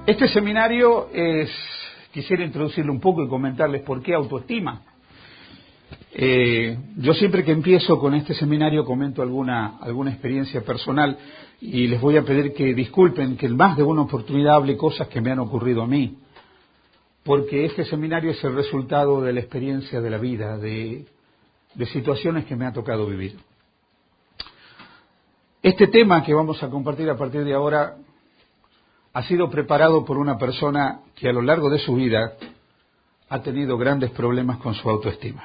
Este seminario quisiera introducirle un poco y comentarles por qué autoestima. Yo siempre que empiezo con este seminario comento alguna experiencia personal y les voy a pedir que disculpen que en más de una oportunidad hable cosas que me han ocurrido a mí, porque este seminario es el resultado de la experiencia de la vida, de situaciones que me ha tocado vivir. Este tema que vamos a compartir a partir de ahora ha sido preparado por una persona que a lo largo de su vida ha tenido grandes problemas con su autoestima.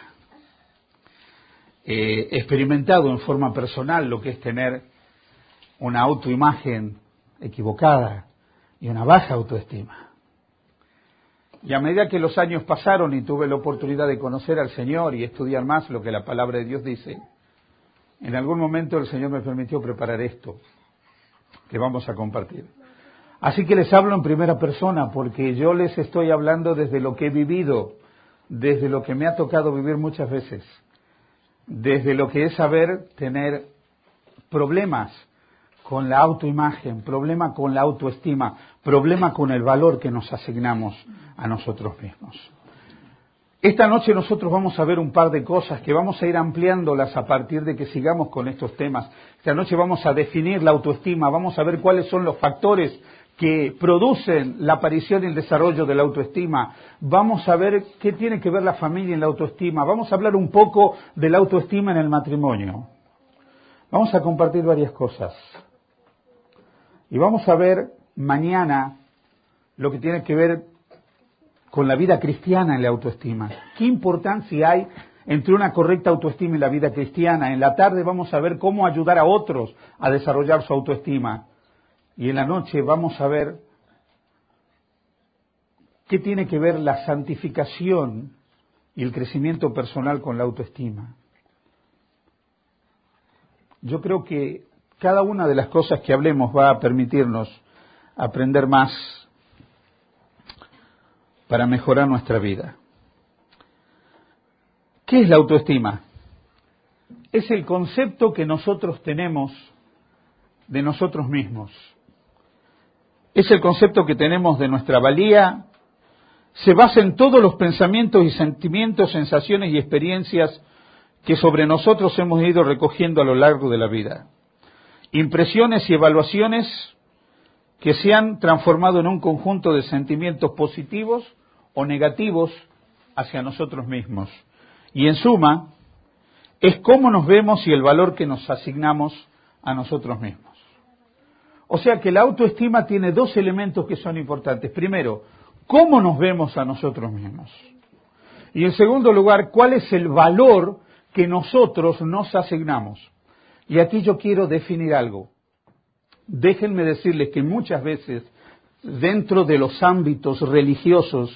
Experimentado en forma personal lo que es tener una autoimagen equivocada y una baja autoestima. Y a medida que los años pasaron y tuve la oportunidad de conocer al Señor y estudiar más lo que la palabra de Dios dice, en algún momento el Señor me permitió preparar esto que vamos a compartir. Así que les hablo en primera persona porque yo les estoy hablando desde lo que he vivido, desde lo que me ha tocado vivir muchas veces, desde lo que es saber tener problemas con la autoimagen, problema con la autoestima, problema con el valor que nos asignamos a nosotros mismos. Esta noche nosotros vamos a ver un par de cosas que vamos a ir ampliándolas a partir de que sigamos con estos temas. Esta noche vamos a definir la autoestima, vamos a ver cuáles son los factores que producen la aparición y el desarrollo de la autoestima. Vamos a ver qué tiene que ver la familia en la autoestima. Vamos a hablar un poco de la autoestima en el matrimonio. Vamos a compartir varias cosas. Y vamos a ver mañana lo que tiene que ver con la vida cristiana en la autoestima. ¿Qué importancia hay entre una correcta autoestima y la vida cristiana? En la tarde vamos a ver cómo ayudar a otros a desarrollar su autoestima. Y en la noche vamos a ver qué tiene que ver la santificación y el crecimiento personal con la autoestima. Yo creo que cada una de las cosas que hablemos va a permitirnos aprender más para mejorar nuestra vida. ¿Qué es la autoestima? Es el concepto que nosotros tenemos de nosotros mismos. Es el concepto que tenemos de nuestra valía. Se basa en todos los pensamientos y sentimientos, sensaciones y experiencias que sobre nosotros hemos ido recogiendo a lo largo de la vida. Impresiones y evaluaciones que se han transformado en un conjunto de sentimientos positivos o negativos hacia nosotros mismos. Y en suma, es cómo nos vemos y el valor que nos asignamos a nosotros mismos. O sea que la autoestima tiene dos elementos que son importantes. Primero, cómo nos vemos a nosotros mismos. Y en segundo lugar, cuál es el valor que nosotros nos asignamos. Y aquí yo quiero definir algo. Déjenme decirles que muchas veces dentro de los ámbitos religiosos,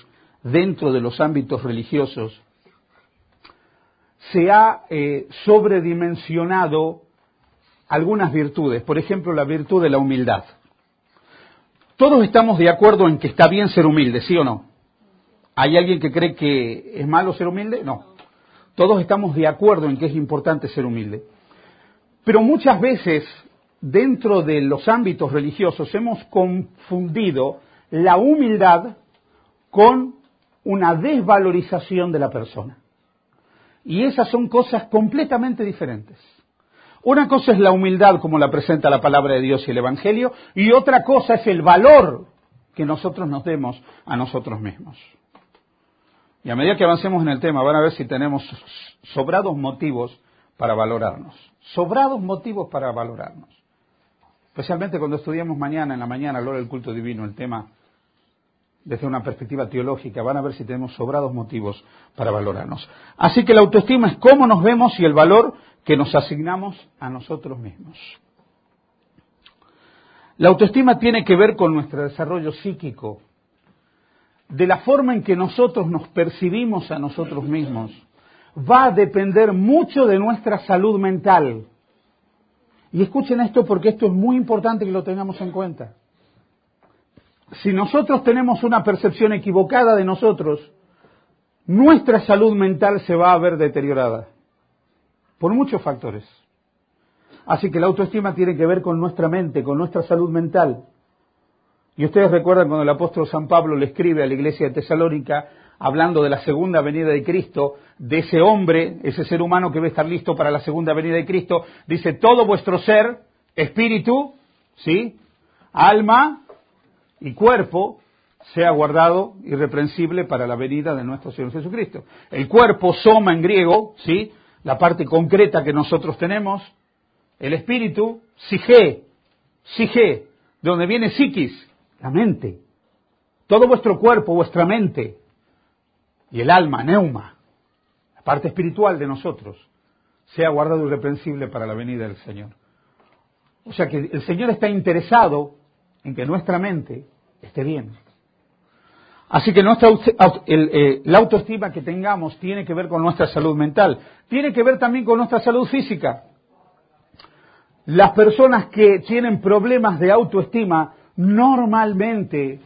se ha sobredimensionado algunas virtudes. Por ejemplo, la virtud de la humildad. Todos estamos de acuerdo en que está bien ser humilde, ¿sí o no? ¿Hay alguien que cree que es malo ser humilde? No. Todos estamos de acuerdo en que es importante ser humilde. Pero muchas veces, dentro de los ámbitos religiosos, hemos confundido la humildad con una desvalorización de la persona. Y esas son cosas completamente diferentes. Una cosa es la humildad como la presenta la palabra de Dios y el Evangelio, y otra cosa es el valor que nosotros nos demos a nosotros mismos. Y a medida que avancemos en el tema, van a ver si tenemos sobrados motivos para valorarnos. Sobrados motivos para valorarnos. Especialmente cuando estudiemos mañana, en la mañana, a la hora del culto divino, el tema desde una perspectiva teológica, van a ver si tenemos sobrados motivos para valorarnos. Así que la autoestima es cómo nos vemos y el valor que nos asignamos a nosotros mismos. La autoestima tiene que ver con nuestro desarrollo psíquico, de la forma en que nosotros nos percibimos a nosotros mismos. Va a depender mucho de nuestra salud mental. Y escuchen esto porque esto es muy importante que lo tengamos en cuenta. Si nosotros tenemos una percepción equivocada de nosotros, nuestra salud mental se va a ver deteriorada por muchos factores. Así que la autoestima tiene que ver con nuestra mente, con nuestra salud mental. Y ustedes recuerdan cuando el apóstol San Pablo le escribe a la iglesia de Tesalónica, hablando de la segunda venida de Cristo, de ese hombre, ese ser humano que va a estar listo para la segunda venida de Cristo, dice, todo vuestro ser, espíritu, ¿sí?, alma y cuerpo, sea guardado irreprensible para la venida de nuestro Señor Jesucristo. El cuerpo, soma en griego, ¿sí?, la parte concreta que nosotros tenemos. El espíritu, psique, de donde viene psiquis, la mente. Todo vuestro cuerpo, vuestra mente. Y el alma, neuma, la parte espiritual de nosotros, sea guardado irreprensible para la venida del Señor. O sea que el Señor está interesado en que nuestra mente esté bien. Así que la autoestima que tengamos tiene que ver con nuestra salud mental, tiene que ver también con nuestra salud física. Las personas que tienen problemas de autoestima normalmente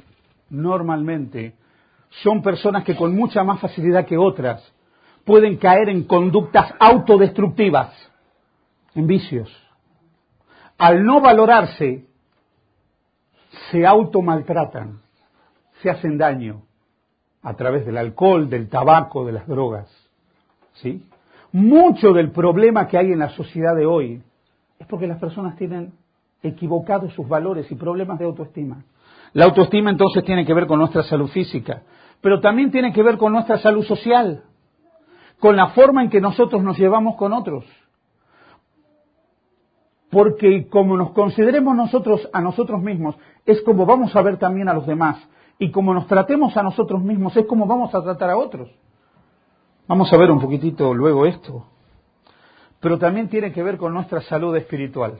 son personas que con mucha más facilidad que otras pueden caer en conductas autodestructivas, en vicios. Al no valorarse, se automaltratan, se hacen daño a través del alcohol, del tabaco, de las drogas. ¿Sí? Mucho del problema que hay en la sociedad de hoy es porque las personas tienen equivocados sus valores y problemas de autoestima. La autoestima entonces tiene que ver con nuestra salud física, pero también tiene que ver con nuestra salud social, con la forma en que nosotros nos llevamos con otros. Porque como nos consideremos nosotros a nosotros mismos, es como vamos a ver también a los demás. Y como nos tratemos a nosotros mismos, es como vamos a tratar a otros. Vamos a ver un poquitito luego esto. Pero también tiene que ver con nuestra salud espiritual.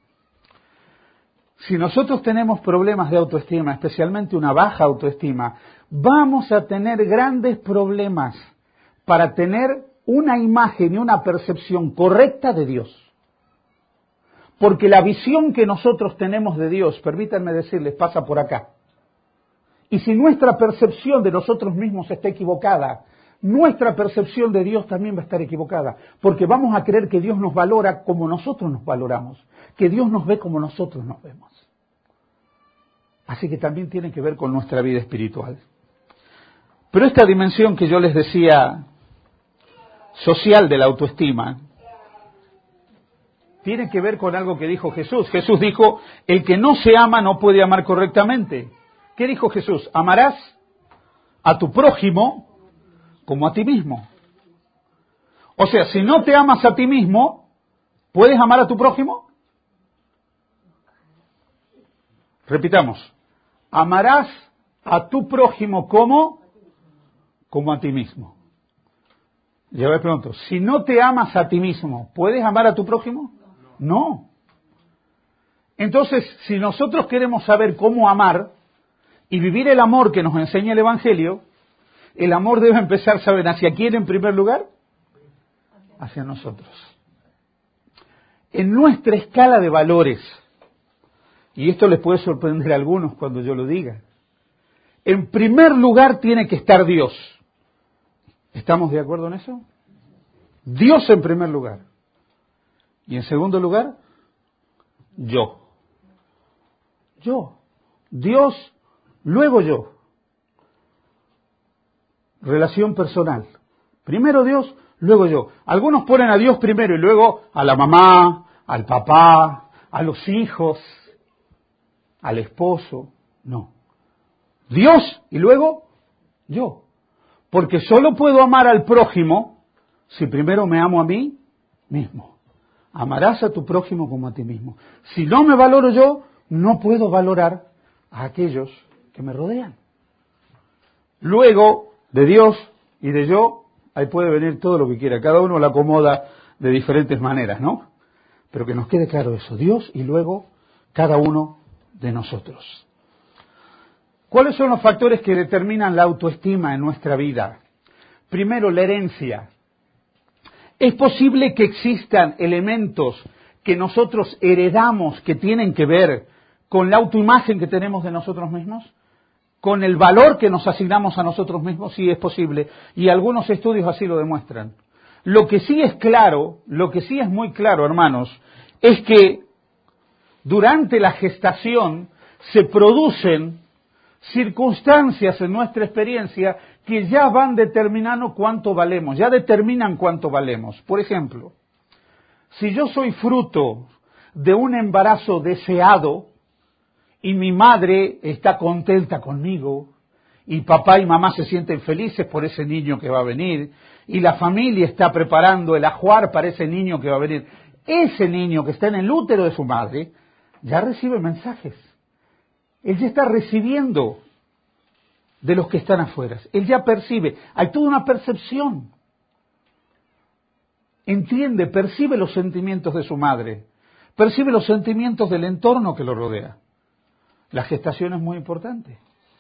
Si nosotros tenemos problemas de autoestima, especialmente una baja autoestima, vamos a tener grandes problemas para tener una imagen y una percepción correcta de Dios. Porque la visión que nosotros tenemos de Dios, permítanme decirles, pasa por acá. Y si nuestra percepción de nosotros mismos está equivocada, nuestra percepción de Dios también va a estar equivocada. Porque vamos a creer que Dios nos valora como nosotros nos valoramos, que Dios nos ve como nosotros nos vemos. Así que también tiene que ver con nuestra vida espiritual. Pero esta dimensión que yo les decía, social de la autoestima, tiene que ver con algo que dijo Jesús. Jesús dijo, el que no se ama no puede amar correctamente. ¿Qué dijo Jesús? Amarás a tu prójimo como a ti mismo. O sea, si no te amas a ti mismo, ¿puedes amar a tu prójimo? Repitamos. Amarás a tu prójimo como a ti mismo. Yo les pregunto, si no te amas a ti mismo, ¿puedes amar a tu prójimo? No. Entonces, si nosotros queremos saber cómo amar y vivir el amor que nos enseña el Evangelio, el amor debe empezar, ¿saben hacia quién en primer lugar? Hacia nosotros. En nuestra escala de valores, y esto les puede sorprender a algunos cuando yo lo diga, en primer lugar tiene que estar Dios. ¿Estamos de acuerdo en eso? Dios en primer lugar. Y en segundo lugar, yo. Dios, luego yo. Relación personal. Primero Dios, luego yo. Algunos ponen a Dios primero y luego a la mamá, al papá, a los hijos, al esposo. No. Dios y luego yo. Porque solo puedo amar al prójimo si primero me amo a mí mismo. Amarás a tu prójimo como a ti mismo. Si no me valoro yo, no puedo valorar a aquellos que me rodean. Luego, de Dios y de yo, ahí puede venir todo lo que quiera. Cada uno lo acomoda de diferentes maneras, ¿no? Pero que nos quede claro eso. Dios y luego cada uno de nosotros. ¿Cuáles son los factores que determinan la autoestima en nuestra vida? Primero, la herencia. ¿Es posible que existan elementos que nosotros heredamos que tienen que ver con la autoimagen que tenemos de nosotros mismos? ¿Con el valor que nos asignamos a nosotros mismos? Sí, es posible. Y algunos estudios así lo demuestran. Lo que sí es claro, lo que sí es muy claro, hermanos, es que durante la gestación se producen circunstancias en nuestra experiencia que ya van determinando cuánto valemos, ya determinan cuánto valemos. Por ejemplo, si yo soy fruto de un embarazo deseado y mi madre está contenta conmigo y papá y mamá se sienten felices por ese niño que va a venir y la familia está preparando el ajuar para ese niño que va a venir, ese niño que está en el útero de su madre ya recibe mensajes. Él ya está recibiendo de los que están afuera. Él ya percibe. Hay toda una percepción. Entiende, percibe los sentimientos de su madre. Percibe los sentimientos del entorno que lo rodea. La gestación es muy importante.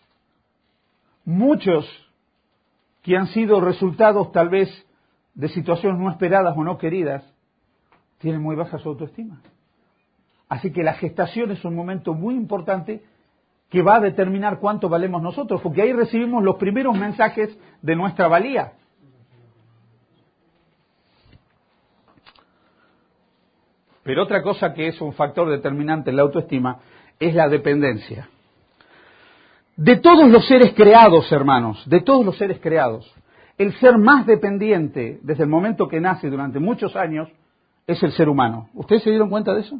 Muchos que han sido resultados tal vez de situaciones no esperadas o no queridas, tienen muy baja su autoestima. Así que la gestación es un momento muy importante que va a determinar cuánto valemos nosotros, porque ahí recibimos los primeros mensajes de nuestra valía. Pero otra cosa que es un factor determinante en la autoestima es la dependencia. De todos los seres creados, hermanos, de todos los seres creados, el ser más dependiente desde el momento que nace durante muchos años es el ser humano. ¿Ustedes se dieron cuenta de eso?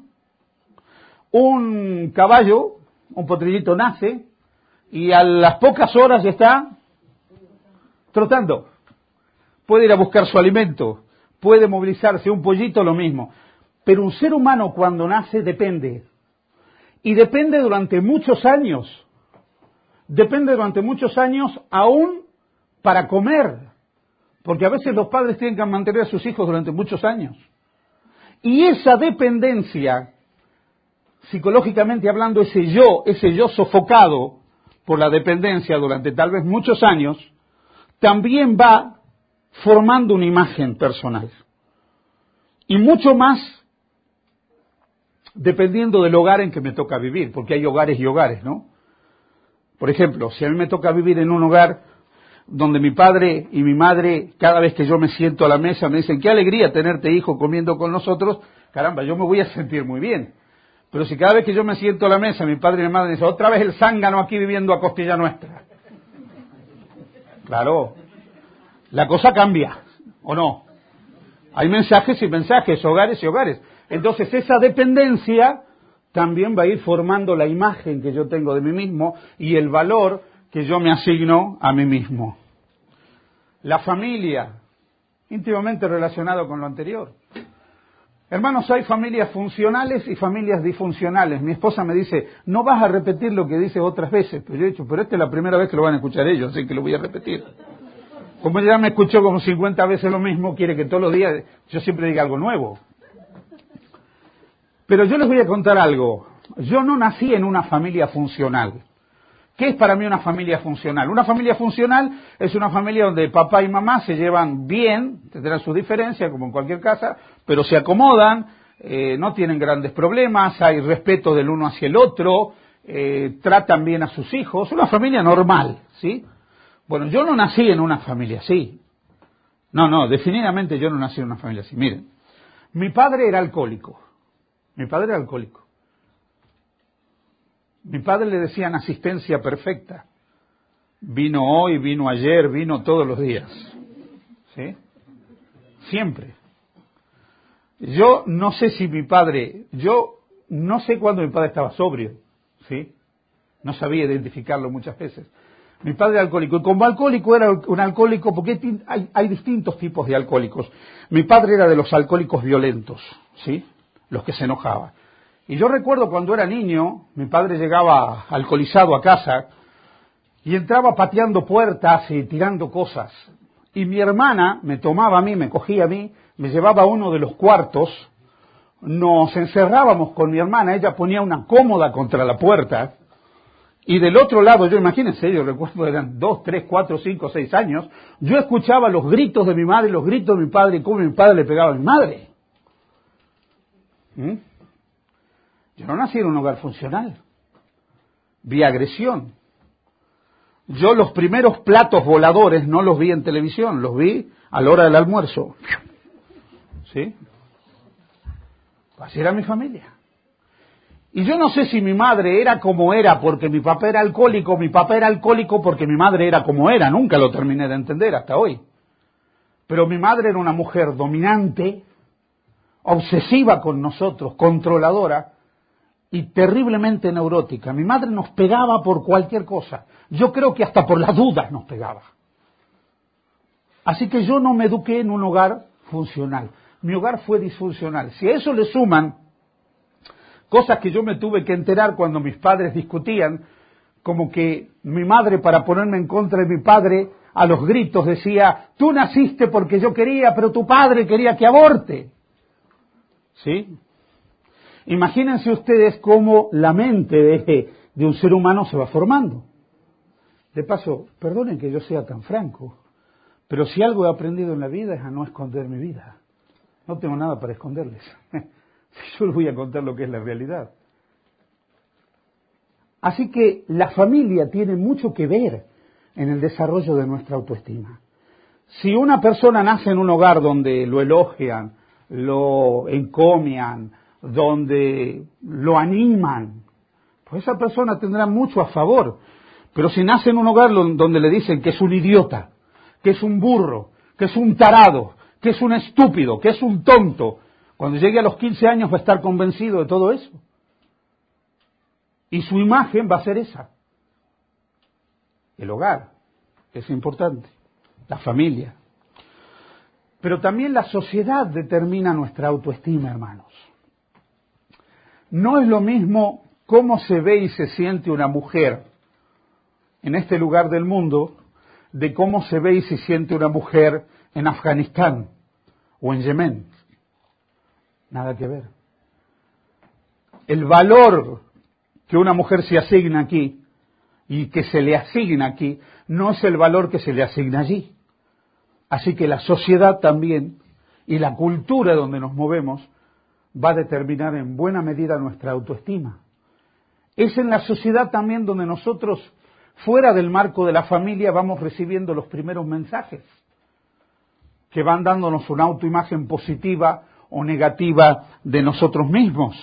Un caballo, un potrillito nace y a las pocas horas ya está trotando. Puede ir a buscar su alimento, puede movilizarse, un pollito lo mismo. Pero un ser humano cuando nace depende. Y depende durante muchos años. Depende durante muchos años aún para comer. Porque a veces los padres tienen que mantener a sus hijos durante muchos años. Y esa dependencia, psicológicamente hablando, ese yo sofocado por la dependencia durante tal vez muchos años, también va formando una imagen personal. Y mucho más dependiendo del hogar en que me toca vivir, porque hay hogares y hogares, ¿no? Por ejemplo, si a mí me toca vivir en un hogar donde mi padre y mi madre, cada vez que yo me siento a la mesa, me dicen, qué alegría tenerte, hijo, comiendo con nosotros, caramba, yo me voy a sentir muy bien. Pero si cada vez que yo me siento a la mesa, mi padre y mi madre dicen, otra vez el zángano aquí viviendo a costilla nuestra. Claro, la cosa cambia, ¿o no? Hay mensajes y mensajes, hogares y hogares. Entonces esa dependencia también va a ir formando la imagen que yo tengo de mí mismo y el valor que yo me asigno a mí mismo. La familia, íntimamente relacionado con lo anterior. Hermanos, hay familias funcionales y familias disfuncionales. Mi esposa me dice, no vas a repetir lo que dices otras veces. Pero yo he dicho, pero esta es la primera vez que lo van a escuchar ellos, así que lo voy a repetir. Como ella me escuchó como 50 veces lo mismo, quiere que todos los días yo siempre diga algo nuevo. Pero yo les voy a contar algo. Yo no nací en una familia funcional. ¿Qué es para mí una familia funcional? Una familia funcional es una familia donde papá y mamá se llevan bien, tendrán sus diferencias como en cualquier casa, pero se acomodan, no tienen grandes problemas, hay respeto del uno hacia el otro, tratan bien a sus hijos, una familia normal, ¿sí? Bueno, yo no nací en una familia así. No, definitivamente yo no nací en una familia así. Miren, mi padre era alcohólico. Mi padre era alcohólico. Mi padre le decían asistencia perfecta. Vino hoy, vino ayer, vino todos los días. ¿Sí? Siempre. Yo no sé cuándo mi padre estaba sobrio. ¿Sí? No sabía identificarlo muchas veces. Mi padre era alcohólico. Y como alcohólico era un alcohólico, porque hay distintos tipos de alcohólicos. Mi padre era de los alcohólicos violentos. ¿Sí? Los que se enojaban. Y yo recuerdo cuando era niño, mi padre llegaba alcoholizado a casa y entraba pateando puertas y tirando cosas. Y mi hermana me tomaba a mí, me cogía a mí, me llevaba a uno de los cuartos, nos encerrábamos con mi hermana, ella ponía una cómoda contra la puerta y del otro lado, imagínense, yo recuerdo eran 2, 3, 4, 5, 6 años, yo escuchaba los gritos de mi madre, los gritos de mi padre y cómo mi padre le pegaba a mi madre. Yo no nací en un hogar funcional. Vi agresión. Yo los primeros platos voladores no los vi en televisión, los vi a la hora del almuerzo. ¿Sí? Así era mi familia. Y yo no sé si mi madre era como era porque mi papá era alcohólico, mi papá era alcohólico porque mi madre era como era, nunca lo terminé de entender hasta hoy. Pero mi madre era una mujer dominante, obsesiva con nosotros, controladora y terriblemente neurótica. Mi madre nos pegaba por cualquier cosa. Yo creo que hasta por las dudas nos pegaba. Así que yo no me eduqué en un hogar funcional. Mi hogar fue disfuncional. Si a eso le suman cosas que yo me tuve que enterar cuando mis padres discutían, como que mi madre, para ponerme en contra de mi padre, a los gritos decía, tú naciste porque yo quería, pero tu padre quería que aborte. ¿Sí? Imagínense ustedes cómo la mente de un ser humano se va formando. De paso, perdonen que yo sea tan franco, pero si algo he aprendido en la vida es a no esconder mi vida. No tengo nada para esconderles. Yo les voy a contar lo que es la realidad. Así que la familia tiene mucho que ver en el desarrollo de nuestra autoestima. Si una persona nace en un hogar donde lo elogian, lo encomian, donde lo animan, pues esa persona tendrá mucho a favor. Pero si nace en un hogar donde le dicen que es un idiota, que es un burro, que es un tarado, que es un estúpido, que es un tonto, cuando llegue a los 15 años va a estar convencido de todo eso. Y su imagen va a ser esa. El hogar es importante, la familia. Pero también la sociedad determina nuestra autoestima, hermanos. No es lo mismo cómo se ve y se siente una mujer en este lugar del mundo de cómo se ve y se siente una mujer en Afganistán o en Yemen. Nada que ver. El valor que una mujer se asigna aquí y que se le asigna aquí no es el valor que se le asigna allí. Así que la sociedad también y la cultura donde nos movemos va a determinar en buena medida nuestra autoestima. Es en la sociedad también donde nosotros, fuera del marco de la familia, vamos recibiendo los primeros mensajes que van dándonos una autoimagen positiva o negativa de nosotros mismos.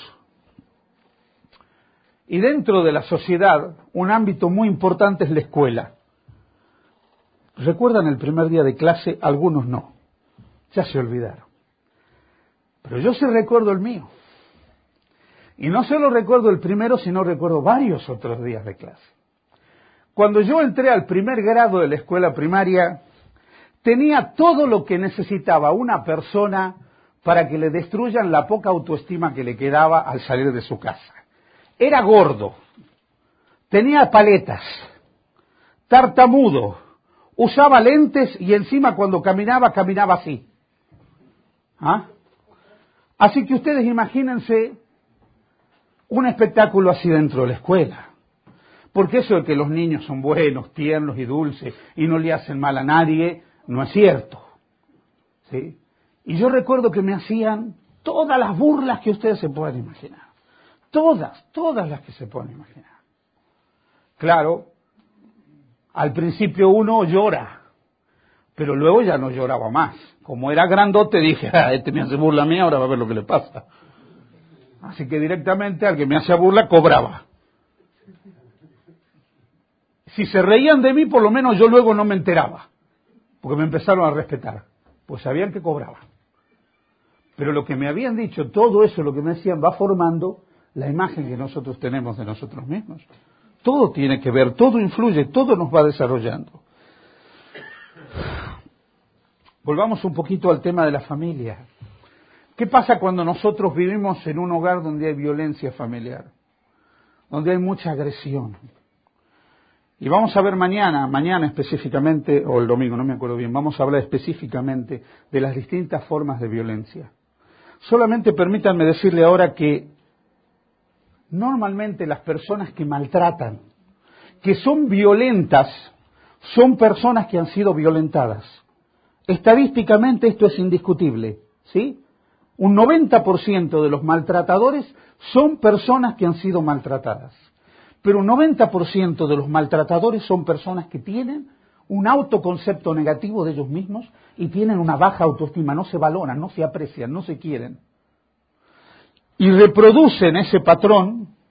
Y dentro de la sociedad, un ámbito muy importante es la escuela. ¿Recuerdan el primer día de clase? Algunos no, ya se olvidaron. Pero yo sí recuerdo el mío. Y no solo recuerdo el primero, sino recuerdo varios otros días de clase. Cuando yo entré al primer grado de la escuela primaria, tenía todo lo que necesitaba una persona para que le destruyan la poca autoestima que le quedaba al salir de su casa. Era gordo, tenía paletas, tartamudo, usaba lentes y encima cuando caminaba, caminaba así. ¿Ah? Así que ustedes imagínense un espectáculo así dentro de la escuela. Porque eso de que los niños son buenos, tiernos y dulces y no le hacen mal a nadie, no es cierto. ¿Sí? Y yo recuerdo que me hacían todas las burlas que ustedes se puedan imaginar. Todas las que se puedan imaginar. Claro, al principio uno llora, pero luego ya no lloraba más. Como era grandote dije, este me hace burla a mí, ahora va a ver lo que le pasa. Así que directamente al que me hacía burla cobraba. Si se reían de mí, por lo menos yo luego no me enteraba, porque me empezaron a respetar, pues sabían que cobraba. Pero lo que me habían dicho, todo eso, lo que me decían, va formando la imagen que nosotros tenemos de nosotros mismos. Todo tiene que ver, todo influye, todo nos va desarrollando. Volvamos un poquito al tema de la familia. ¿Qué pasa cuando nosotros vivimos en un hogar donde hay violencia familiar? Donde hay mucha agresión. Y vamos a ver mañana específicamente, o el domingo, no me acuerdo bien, vamos a hablar específicamente de las distintas formas de violencia. Solamente permítanme decirle ahora que normalmente las personas que maltratan, que son violentas, son personas que han sido violentadas. Estadísticamente esto es indiscutible, ¿sí? Un 90% de los maltratadores son personas que han sido maltratadas. Pero un 90% de los maltratadores son personas que tienen un autoconcepto negativo de ellos mismos y tienen una baja autoestima, no se valoran, no se aprecian, no se quieren. Y reproducen ese patrón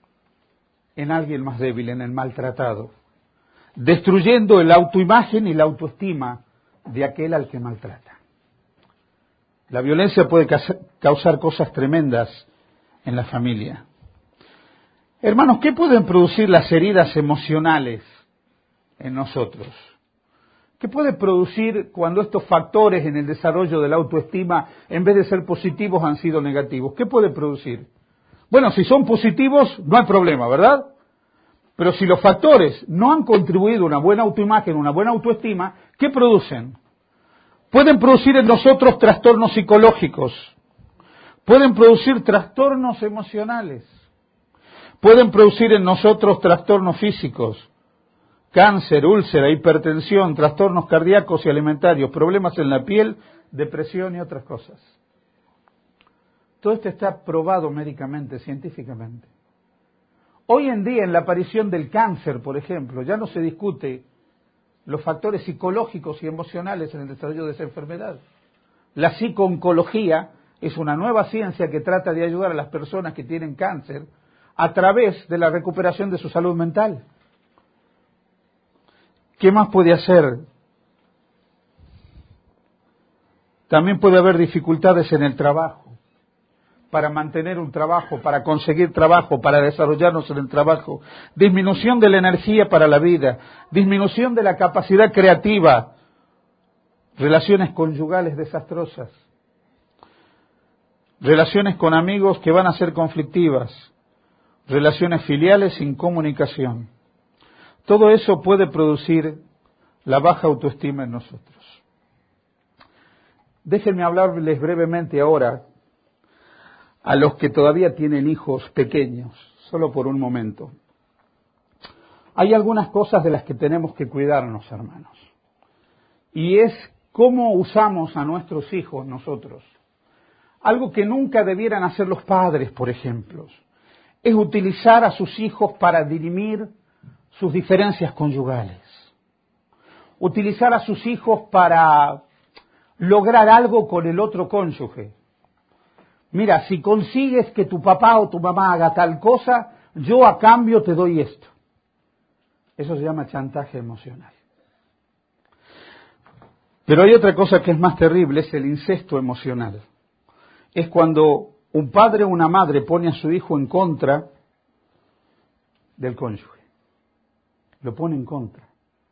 en alguien más débil, en el maltratado, destruyendo la autoimagen y la autoestima de aquel al que maltrata. La violencia puede causar cosas tremendas en la familia. Hermanos, ¿qué pueden producir las heridas emocionales en nosotros? ¿Qué puede producir cuando estos factores en el desarrollo de la autoestima, en vez de ser positivos, han sido negativos? ¿Qué puede producir? Bueno, si son positivos, no hay problema, ¿verdad? Pero si los factores no han contribuido a una buena autoimagen, una buena autoestima, ¿qué producen? Pueden producir en nosotros trastornos psicológicos, pueden producir trastornos emocionales, pueden producir en nosotros trastornos físicos, cáncer, úlcera, hipertensión, trastornos cardíacos y alimentarios, problemas en la piel, depresión y otras cosas. Todo esto está probado médicamente, científicamente. Hoy en día, en la aparición del cáncer, por ejemplo, ya no se discute los factores psicológicos y emocionales en el desarrollo de esa enfermedad. La psico-oncología es una nueva ciencia que trata de ayudar a las personas que tienen cáncer a través de la recuperación de su salud mental. ¿Qué más puede hacer? También puede haber dificultades en el trabajo, para mantener un trabajo, para conseguir trabajo, para desarrollarnos en el trabajo, disminución de la energía para la vida, disminución de la capacidad creativa, relaciones conyugales desastrosas, relaciones con amigos que van a ser conflictivas, relaciones filiales sin comunicación. Todo eso puede producir la baja autoestima en nosotros. Déjenme hablarles brevemente ahora a los que todavía tienen hijos pequeños, solo por un momento. Hay algunas cosas de las que tenemos que cuidarnos, hermanos, y es cómo usamos a nuestros hijos nosotros. Algo que nunca debieran hacer los padres, por ejemplo, es utilizar a sus hijos para dirimir sus diferencias conyugales, utilizar a sus hijos para lograr algo con el otro cónyuge. Mira, si consigues que tu papá o tu mamá haga tal cosa, yo a cambio te doy esto. Eso se llama chantaje emocional. Pero hay otra cosa que es más terrible, es el incesto emocional. Es cuando un padre o una madre pone a su hijo en contra del cónyuge. Lo pone en contra.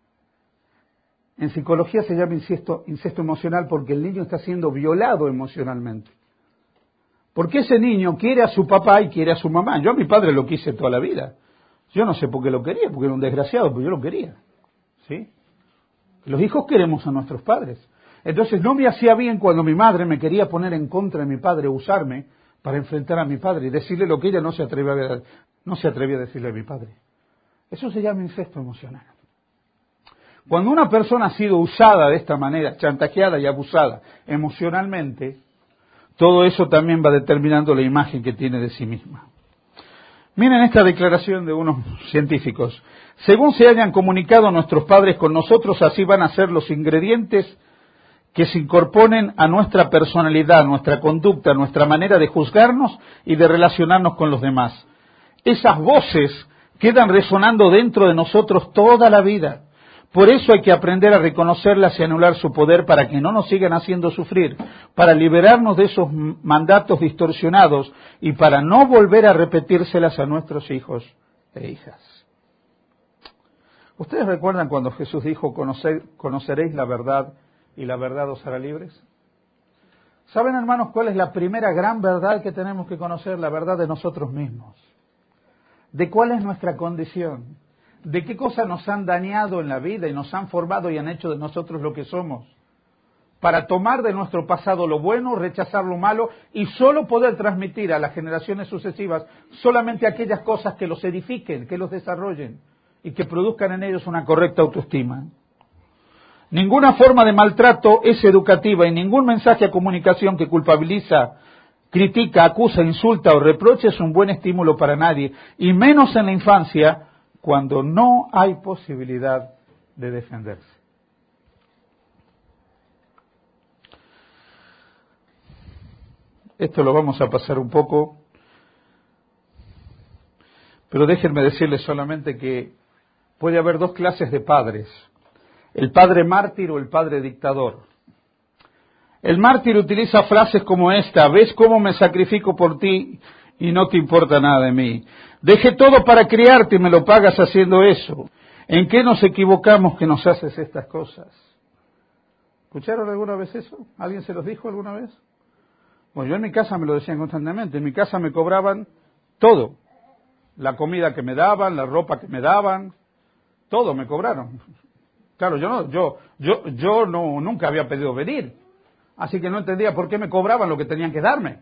En psicología se llama incesto emocional porque el niño está siendo violado emocionalmente. Porque ese niño quiere a su papá y quiere a su mamá. Yo a mi padre lo quise toda la vida. Yo no sé por qué lo quería, porque era un desgraciado, pero yo lo quería. ¿Sí? Los hijos queremos a nuestros padres. Entonces no me hacía bien cuando mi madre me quería poner en contra de mi padre, usarme para enfrentar a mi padre y decirle lo que ella no se atrevía a decirle a mi padre. Eso se llama incesto emocional. Cuando una persona ha sido usada de esta manera, chantajeada y abusada emocionalmente, todo eso también va determinando la imagen que tiene de sí misma. Miren esta declaración de unos científicos. Según se hayan comunicado nuestros padres con nosotros, así van a ser los ingredientes que se incorporen a nuestra personalidad, nuestra conducta, nuestra manera de juzgarnos y de relacionarnos con los demás. Esas voces quedan resonando dentro de nosotros toda la vida. Por eso hay que aprender a reconocerlas y anular su poder para que no nos sigan haciendo sufrir, para liberarnos de esos mandatos distorsionados y para no volver a repetírselas a nuestros hijos e hijas. ¿Ustedes recuerdan cuando Jesús dijo, conoceréis la verdad y la verdad os hará libres? ¿Saben, hermanos, cuál es la primera gran verdad que tenemos que conocer? La verdad de nosotros mismos. ¿De cuál es nuestra condición? ¿De qué cosas nos han dañado en la vida y nos han formado y han hecho de nosotros lo que somos? Para tomar de nuestro pasado lo bueno, rechazar lo malo y solo poder transmitir a las generaciones sucesivas solamente aquellas cosas que los edifiquen, que los desarrollen y que produzcan en ellos una correcta autoestima. Ninguna forma de maltrato es educativa y ningún mensaje a comunicación que culpabiliza, critica, acusa, insulta o reprocha es un buen estímulo para nadie, y menos en la infancia, cuando no hay posibilidad de defenderse. Esto lo vamos a pasar un poco, Pero déjenme decirles solamente que puede haber dos clases de padres, el padre mártir o el padre dictador. El mártir utiliza frases como esta: ¿ves cómo me sacrifico por ti y no te importa nada de mí? Dejé todo para criarte y me lo pagas haciendo eso. ¿En qué nos equivocamos que nos haces estas cosas? ¿Escucharon alguna vez eso? ¿Alguien se los dijo alguna vez? Bueno, yo en mi casa me lo decían constantemente. En mi casa me cobraban todo. La comida que me daban, la ropa que me daban, todo me cobraron. Claro, yo nunca había pedido venir. Así que no entendía por qué me cobraban lo que tenían que darme.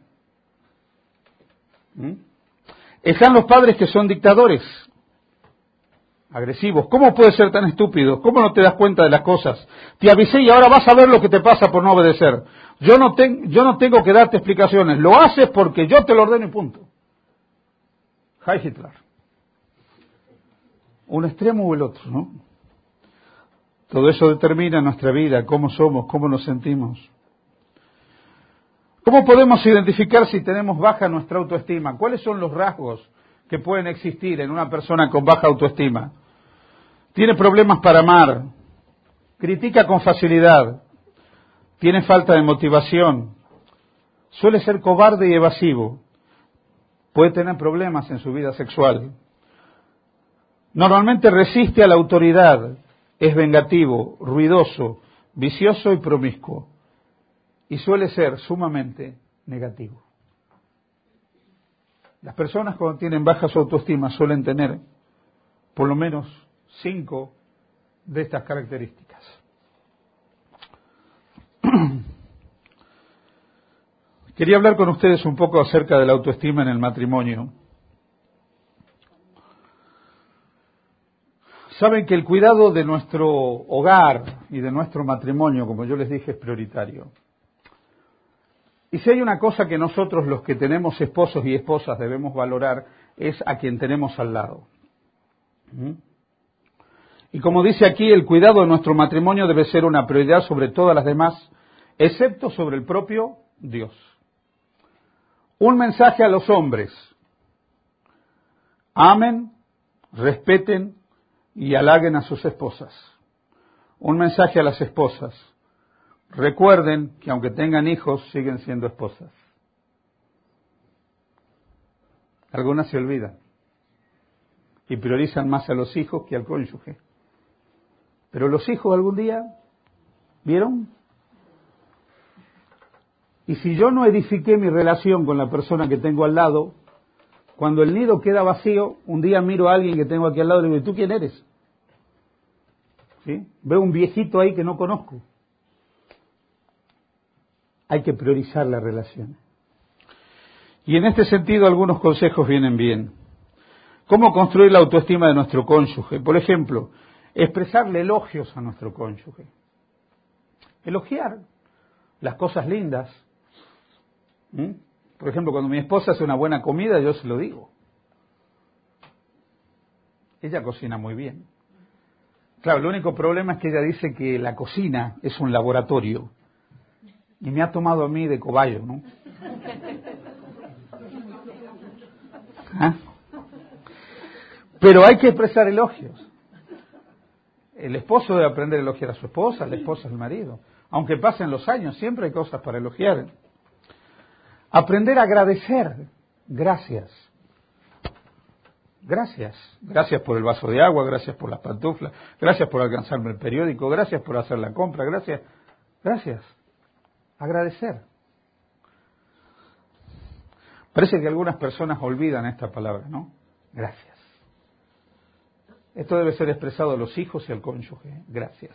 Están los padres que son dictadores, agresivos. ¿Cómo puedes ser tan estúpido? ¿Cómo no te das cuenta de las cosas? Te avisé y ahora vas a ver lo que te pasa por no obedecer. Yo no tengo que darte explicaciones. Lo haces porque yo te lo ordeno y punto. Heil Hitler. Un extremo o el otro, ¿no? Todo eso determina nuestra vida, cómo somos, cómo nos sentimos. ¿Cómo podemos identificar si tenemos baja nuestra autoestima? ¿Cuáles son los rasgos que pueden existir en una persona con baja autoestima? Tiene problemas para amar, critica con facilidad, tiene falta de motivación, suele ser cobarde y evasivo, puede tener problemas en su vida sexual, normalmente resiste a la autoridad, es vengativo, ruidoso, vicioso y promiscuo. Y suele ser sumamente negativo. Las personas cuando tienen baja su autoestima suelen tener por lo menos 5 de estas características. Quería hablar con ustedes un poco acerca de la autoestima en el matrimonio. Saben que el cuidado de nuestro hogar y de nuestro matrimonio, como yo les dije, es prioritario. Y si hay una cosa que nosotros los que tenemos esposos y esposas debemos valorar, es a quien tenemos al lado. Y como dice aquí, el cuidado de nuestro matrimonio debe ser una prioridad sobre todas las demás, excepto sobre el propio Dios. Un mensaje a los hombres: amen, respeten y halaguen a sus esposas. Un mensaje a las esposas: recuerden que aunque tengan hijos, siguen siendo esposas. Algunas se olvidan y priorizan más a los hijos que al cónyuge. Pero los hijos algún día, ¿vieron? Y si yo no edifiqué mi relación con la persona que tengo al lado, cuando el nido queda vacío, un día miro a alguien que tengo aquí al lado y le digo: ¿tú quién eres? ¿Sí? Veo un viejito ahí que no conozco. Hay que priorizar la relación. Y en este sentido algunos consejos vienen bien. ¿Cómo construir la autoestima de nuestro cónyuge? Por ejemplo, expresarle elogios a nuestro cónyuge. Elogiar las cosas lindas. Por ejemplo, cuando mi esposa hace una buena comida, yo se lo digo. Ella cocina muy bien. Claro, el único problema es que ella dice que la cocina es un laboratorio. Y me ha tomado a mí de cobayo, ¿no? ¿Ah? Pero hay que expresar elogios. El esposo debe aprender a elogiar a su esposa, la esposa al marido. Aunque pasen los años, siempre hay cosas para elogiar. Aprender a agradecer. Gracias. Gracias. Gracias por el vaso de agua, gracias por las pantuflas, gracias por alcanzarme el periódico, gracias por hacer la compra, gracias. Gracias. Agradecer. Parece que algunas personas olvidan esta palabra, ¿no? Gracias. Esto debe ser expresado a los hijos y al cónyuge. Gracias.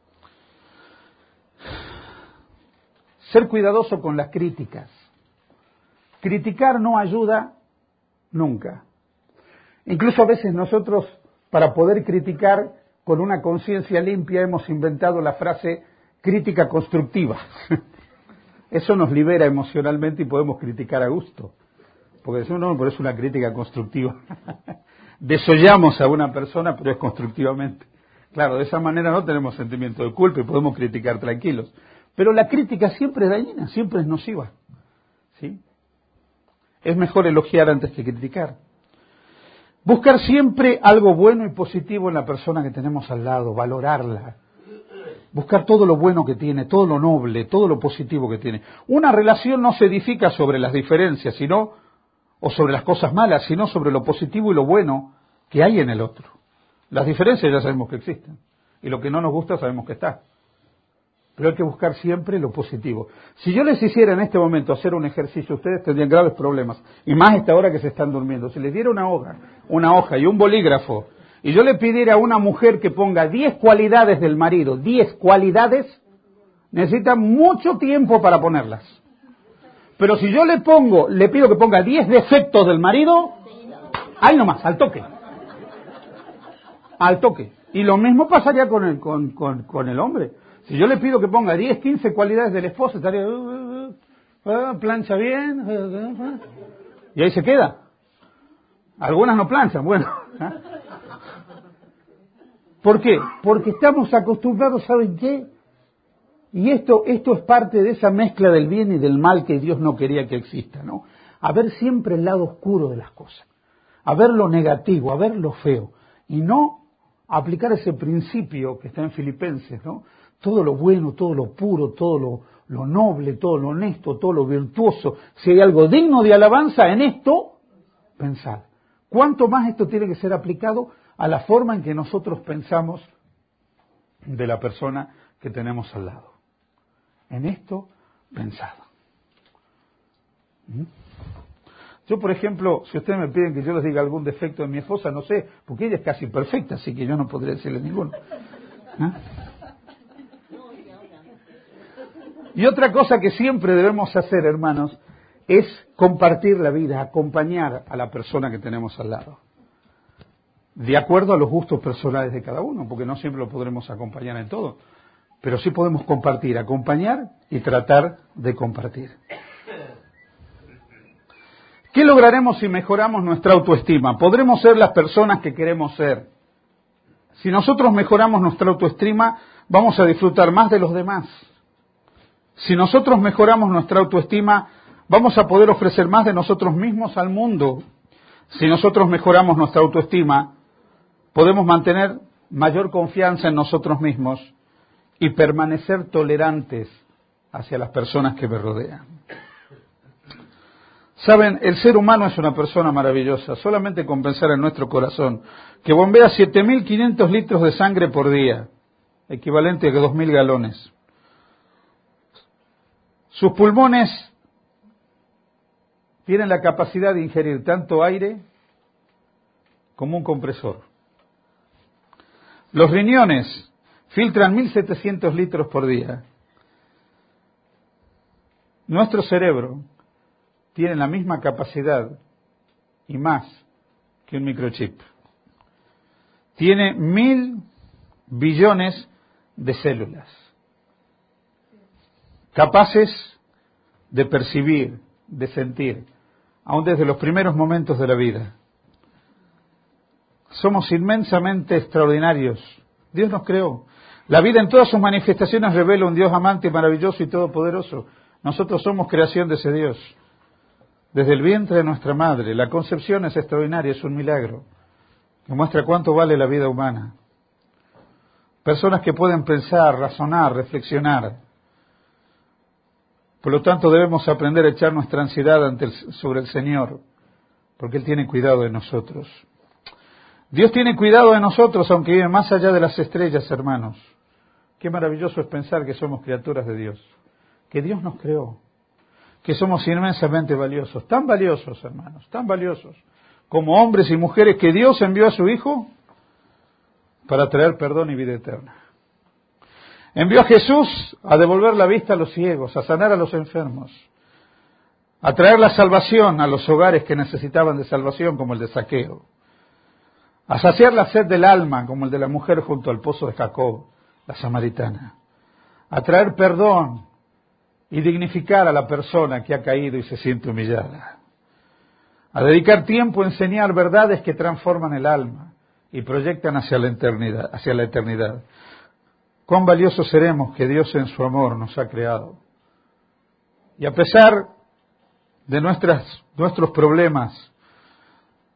Ser cuidadoso con las críticas. Criticar no ayuda nunca. Incluso a veces nosotros, para poder criticar con una conciencia limpia, hemos inventado la frase crítica constructiva. Eso nos libera emocionalmente y podemos criticar a gusto. Porque decimos, no, pero es una crítica constructiva. Desollamos a una persona, pero es constructivamente. Claro, de esa manera no tenemos sentimiento de culpa y podemos criticar tranquilos. Pero la crítica siempre es dañina, siempre es nociva. ¿Sí? Es mejor elogiar antes que criticar. Buscar siempre algo bueno y positivo en la persona que tenemos al lado, valorarla. Buscar todo lo bueno que tiene, todo lo noble, todo lo positivo que tiene. Una relación no se edifica sobre las diferencias, o sobre las cosas malas, sino sobre lo positivo y lo bueno que hay en el otro. Las diferencias ya sabemos que existen, y lo que no nos gusta sabemos que está. Pero hay que buscar siempre lo positivo. Si yo les hiciera en este momento hacer un ejercicio, ustedes tendrían graves problemas, y más a esta hora que se están durmiendo. Si les diera una hoja y un bolígrafo, y yo le pidiera a una mujer que ponga 10 cualidades del marido, 10 cualidades, necesita mucho tiempo para ponerlas. Pero si yo le pido que ponga 10 defectos del marido, ahí nomás, al toque. Al toque. Y lo mismo pasaría con el hombre. Si yo le pido que ponga 10, 15 cualidades del esposo, estaría plancha bien, y ahí se queda. Algunas no planchan, bueno. ¿Por qué? Porque estamos acostumbrados, ¿saben qué? Y esto es parte de esa mezcla del bien y del mal que Dios no quería que exista, ¿no? A ver siempre el lado oscuro de las cosas, a ver lo negativo, a ver lo feo, y no aplicar ese principio que está en Filipenses, ¿no? Todo lo bueno, todo lo puro, todo lo noble, todo lo honesto, todo lo virtuoso. Si hay algo digno de alabanza, en esto, pensad. ¿Cuánto más esto tiene que ser aplicado a la forma en que nosotros pensamos de la persona que tenemos al lado? En esto, pensad. Yo, por ejemplo, si ustedes me piden que yo les diga algún defecto de mi esposa, no sé, porque ella es casi perfecta, así que yo no podría decirle ninguno. Y otra cosa que siempre debemos hacer, hermanos, es compartir la vida, acompañar a la persona que tenemos al lado. De acuerdo a los gustos personales de cada uno, porque no siempre lo podremos acompañar en todo. Pero sí podemos compartir, acompañar y tratar de compartir. ¿Qué lograremos si mejoramos nuestra autoestima? Podremos ser las personas que queremos ser. Si nosotros mejoramos nuestra autoestima, vamos a disfrutar más de los demás. Si nosotros mejoramos nuestra autoestima, vamos a poder ofrecer más de nosotros mismos al mundo. Si nosotros mejoramos nuestra autoestima, podemos mantener mayor confianza en nosotros mismos y permanecer tolerantes hacia las personas que me rodean. Saben, el ser humano es una persona maravillosa, solamente con pensar en nuestro corazón, que bombea 7.500 litros de sangre por día, equivalente a 2.000 galones. Sus pulmones tienen la capacidad de ingerir tanto aire como un compresor. Los riñones filtran 1.700 litros por día. Nuestro cerebro tiene la misma capacidad y más que un microchip. Tiene 1.000 billones de células capaces de percibir, de sentir, aún desde los primeros momentos de la vida. Somos inmensamente extraordinarios. Dios nos creó. La vida en todas sus manifestaciones revela un Dios amante, maravilloso y todopoderoso. Nosotros somos creación de ese Dios. Desde el vientre de nuestra madre, la concepción es extraordinaria, es un milagro, que muestra cuánto vale la vida humana. Personas que pueden pensar, razonar, reflexionar. Por lo tanto, debemos aprender a echar nuestra ansiedad sobre el Señor, porque Él tiene cuidado de nosotros. Dios tiene cuidado de nosotros, aunque vive más allá de las estrellas, hermanos. Qué maravilloso es pensar que somos criaturas de Dios, que Dios nos creó, que somos inmensamente valiosos, tan valiosos, hermanos, tan valiosos, como hombres y mujeres que Dios envió a su Hijo para traer perdón y vida eterna. Envió a Jesús a devolver la vista a los ciegos, a sanar a los enfermos, a traer la salvación a los hogares que necesitaban de salvación, como el de Zaqueo, a saciar la sed del alma, como el de la mujer junto al pozo de Jacob, la samaritana, a traer perdón y dignificar a la persona que ha caído y se siente humillada, a dedicar tiempo a enseñar verdades que transforman el alma y proyectan hacia la eternidad. Cuán valiosos seremos que Dios en su amor nos ha creado. Y a pesar de nuestros problemas,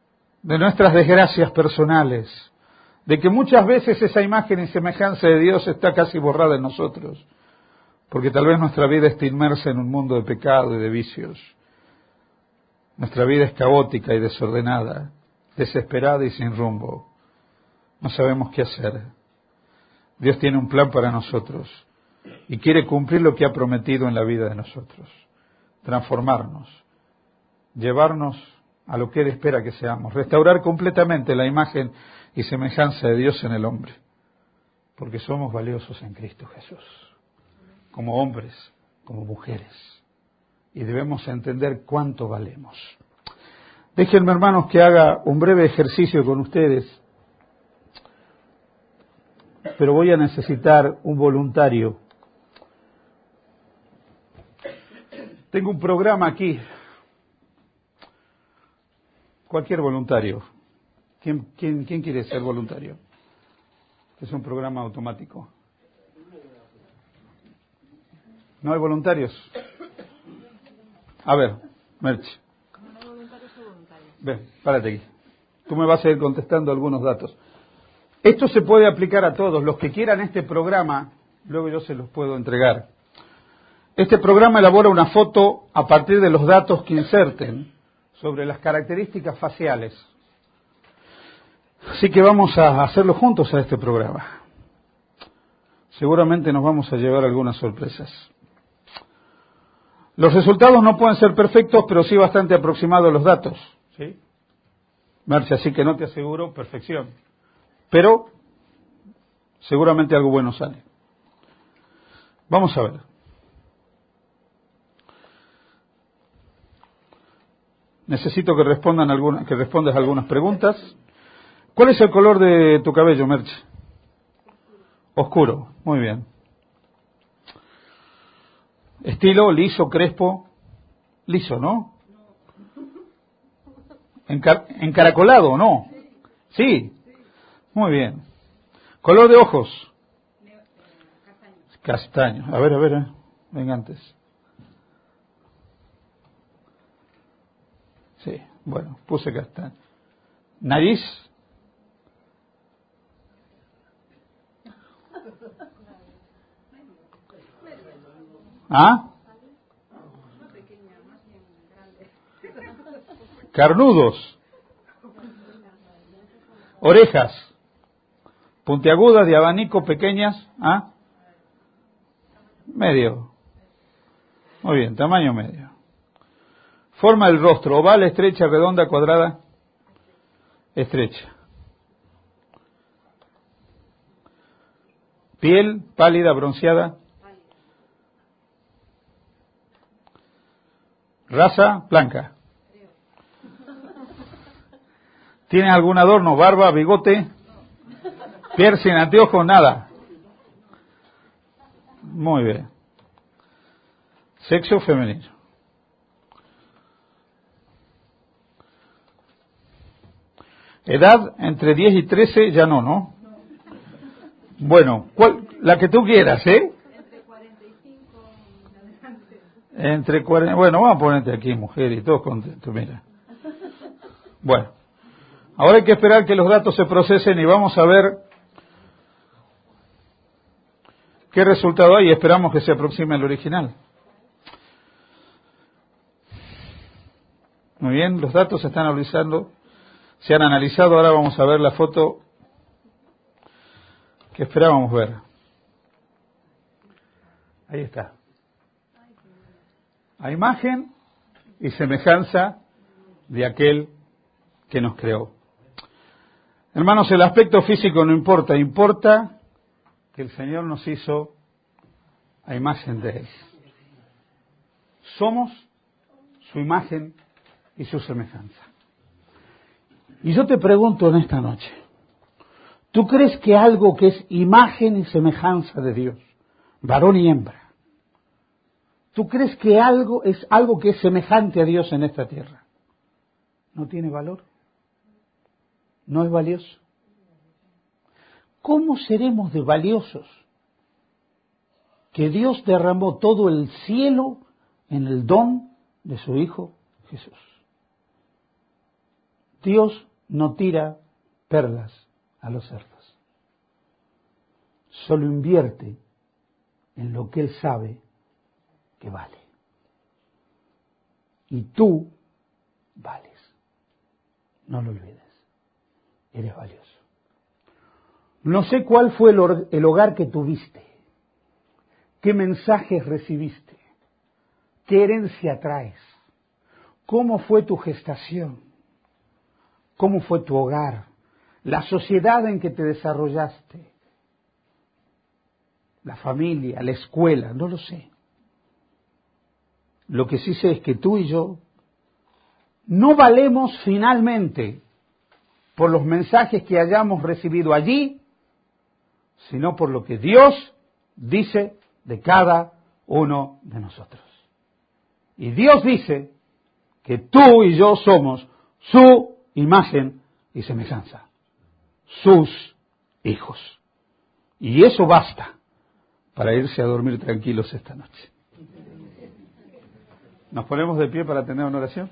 de nuestras desgracias personales, de que muchas veces esa imagen y semejanza de Dios está casi borrada en nosotros, porque tal vez nuestra vida está inmersa en un mundo de pecado y de vicios. Nuestra vida es caótica y desordenada, desesperada y sin rumbo. No sabemos qué hacer. Dios tiene un plan para nosotros y quiere cumplir lo que ha prometido en la vida de nosotros. Transformarnos, llevarnos a lo que Él espera que seamos, restaurar completamente la imagen y semejanza de Dios en el hombre, porque somos valiosos en Cristo Jesús, como hombres, como mujeres, y debemos entender cuánto valemos. Déjenme, hermanos, que haga un breve ejercicio con ustedes, pero voy a necesitar un voluntario. Tengo un programa aquí. Cualquier voluntario. ¿Quién quiere ser voluntario? Es un programa automático. ¿No hay voluntarios? A ver, Merch. Ven, párate aquí. Tú me vas a ir contestando algunos datos. Esto se puede aplicar a todos. Los que quieran este programa, luego yo se los puedo entregar. Este programa elabora una foto a partir de los datos que inserten sobre las características faciales. Así que vamos a hacerlo juntos a este programa. Seguramente nos vamos a llevar algunas sorpresas. Los resultados no pueden ser perfectos, pero sí bastante aproximados los datos. ¿Sí? Marcia, así que no te aseguro perfección. Pero seguramente algo bueno sale. Vamos a ver. Necesito que respondas algunas preguntas. ¿Cuál es el color de tu cabello, Merch? Oscuro. Muy bien. Estilo liso, crespo. Liso, ¿no? Encaracolado, ¿o no? Sí. Muy bien. ¿Color de ojos? Castaño. A ver. Venga antes. Sí, bueno, puse castaño. ¿Nariz? ¿Ah? Carnudos. Orejas. Puntiagudas, de abanico, pequeñas. ¿Ah? Medio. Muy bien, tamaño medio. Forma del rostro, oval, estrecha, redonda, cuadrada. Estrecha. Piel, pálida, bronceada. Raza, blanca. ¿Tienes algún adorno? Barba, bigote, piercing, anteojos, nada. Muy bien. Sexo femenino. Edad entre 10 y 13 ya no. Bueno, la que tú quieras, ¿eh? Entre 40, bueno, vamos a ponerte aquí, mujer, y todos contentos, mira. Bueno, ahora hay que esperar que los datos se procesen y vamos a ver qué resultado hay y esperamos que se aproxime al original. Muy bien, los datos se están analizando, se han analizado, ahora vamos a ver la foto que esperábamos ver. Ahí está. A imagen y semejanza de aquel que nos creó. Hermanos, el aspecto físico no importa, importa que el Señor nos hizo a imagen de Él. Somos su imagen y su semejanza. Y yo te pregunto en esta noche, ¿tú crees que algo que es imagen y semejanza de Dios, varón y hembra, ¿tú crees que algo que es semejante a Dios en esta tierra no tiene valor? ¿No es valioso? ¿Cómo seremos de valiosos que Dios derramó todo el cielo en el don de su Hijo Jesús? Dios no tira perlas a los cerdos. Solo invierte en lo que Él sabe que vale. Y tú vales. No lo olvides. Eres valioso. No sé cuál fue el hogar que tuviste, qué mensajes recibiste, qué herencia traes, cómo fue tu gestación, cómo fue tu hogar, la sociedad en que te desarrollaste, la familia, la escuela, no lo sé. Lo que sí sé es que tú y yo no valemos finalmente por los mensajes que hayamos recibido allí, sino por lo que Dios dice de cada uno de nosotros. Y Dios dice que tú y yo somos su imagen y semejanza, sus hijos. Y eso basta para irse a dormir tranquilos esta noche. ¿Nos ponemos de pie para tener una oración?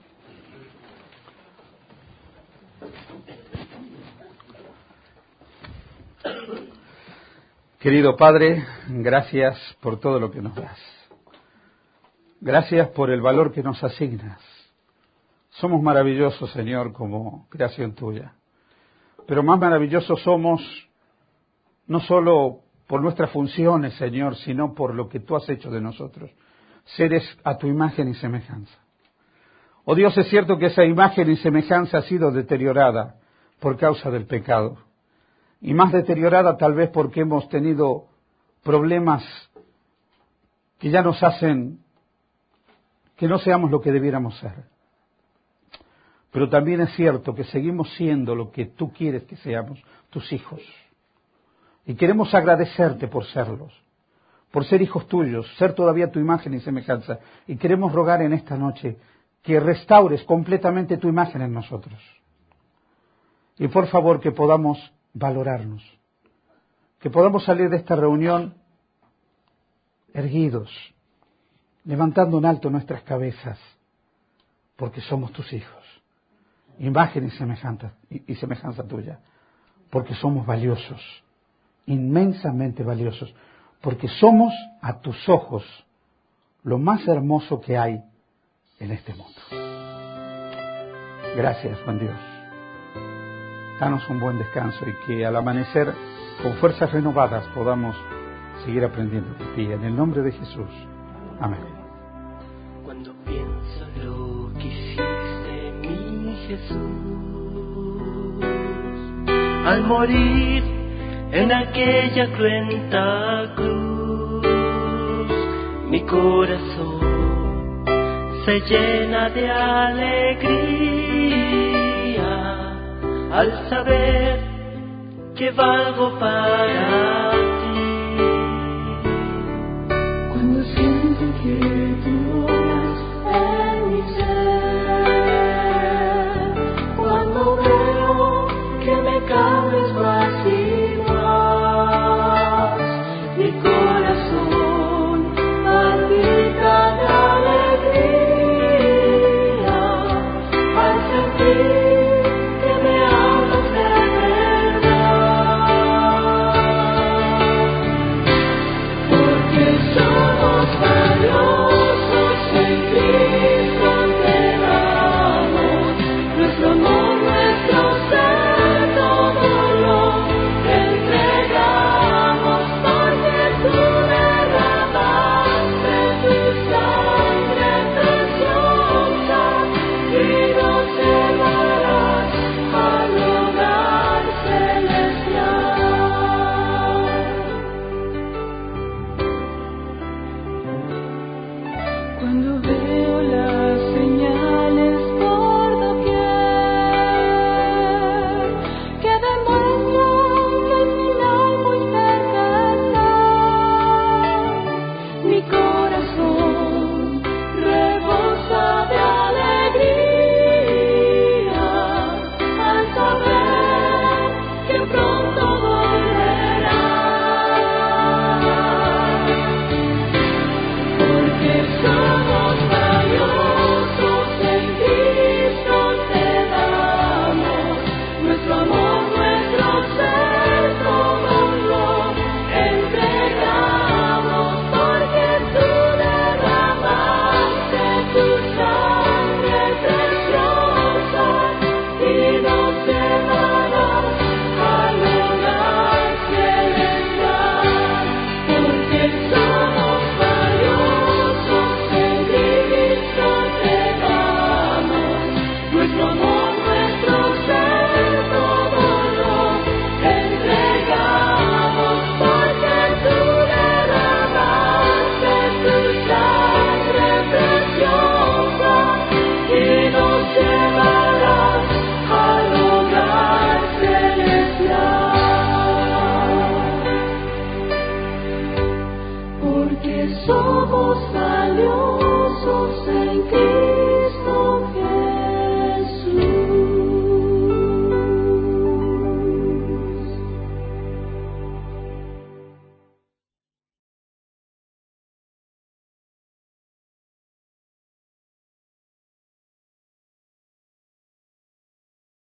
Querido Padre, gracias por todo lo que nos das. Gracias por el valor que nos asignas. Somos maravillosos, Señor, como creación tuya. Pero más maravillosos somos no solo por nuestras funciones, Señor, sino por lo que tú has hecho de nosotros. Seres a tu imagen y semejanza. Oh Dios, es cierto que esa imagen y semejanza ha sido deteriorada por causa del pecado. Y más deteriorada tal vez porque hemos tenido problemas que ya nos hacen que no seamos lo que debiéramos ser. Pero también es cierto que seguimos siendo lo que tú quieres que seamos, tus hijos. Y queremos agradecerte por serlos, por ser hijos tuyos, ser todavía tu imagen y semejanza. Y queremos rogar en esta noche que restaures completamente tu imagen en nosotros. Y por favor que podamos valorarnos, que podamos salir de esta reunión erguidos, levantando en alto nuestras cabezas, porque somos tus hijos, imagen y semejanza tuya, porque somos valiosos, inmensamente valiosos, porque somos a tus ojos lo más hermoso que hay en este mundo. Gracias, buen Dios. Danos un buen descanso y que al amanecer, con fuerzas renovadas, podamos seguir aprendiendo de ti. En el nombre de Jesús. Amén. Cuando pienso lo que hiciste, mi Jesús, al morir en aquella cruenta cruz, mi corazón se llena de alegría al saber que valgo para ti. Cuando siento que tú obras en mi ser,